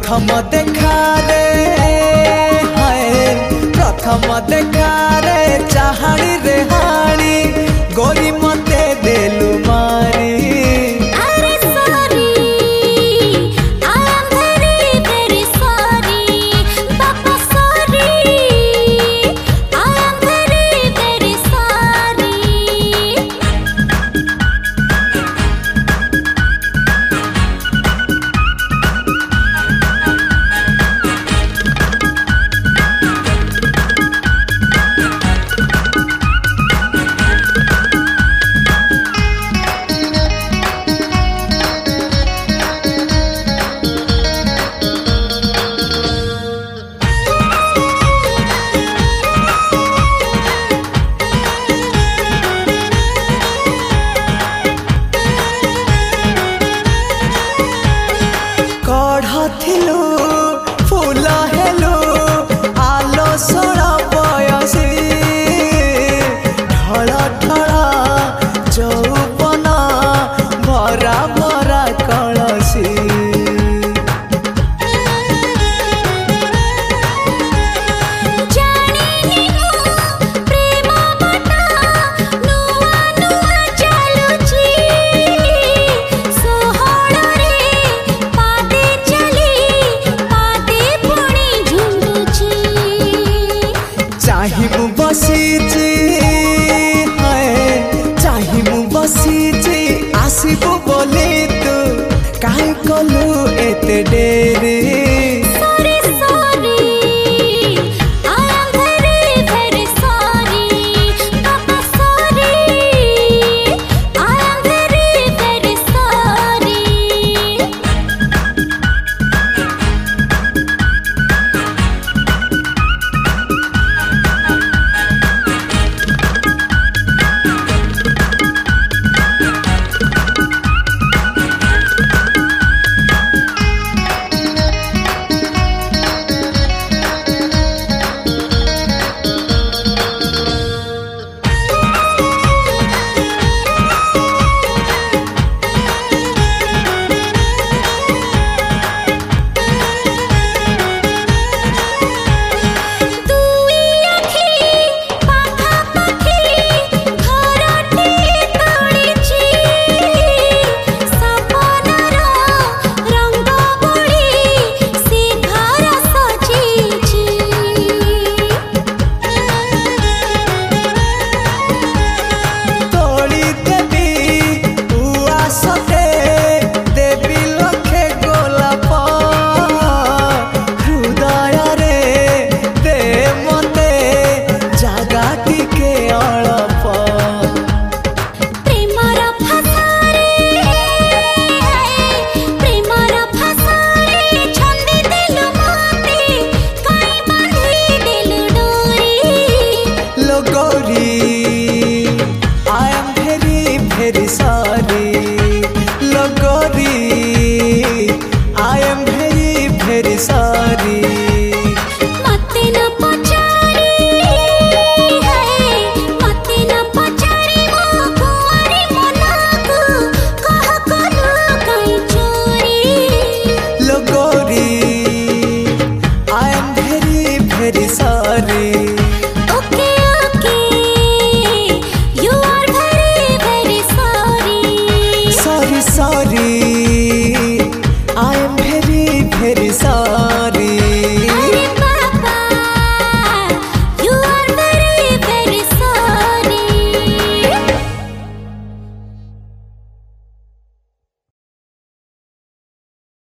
प्रथम देखारे प्रथम देखारे चाहाणी रे हाणी गोरी मते देलु मारी। थिलु फूल हेलु आलो सोड़ा बयसी ढल ढल जौबना भरा भरा कलसी। चाहिमु बसीची चाहिमु बसीची आसीबु बोली तू काहे कलु एते डेरी। Very sorry, Logori, I am very, very sorry. मते न पचारी मते न पचारी मो कुआरी मनाकु कह कलु कई चोरी। Logori, I am very, very sorry. Sorry, I am very, very sorry.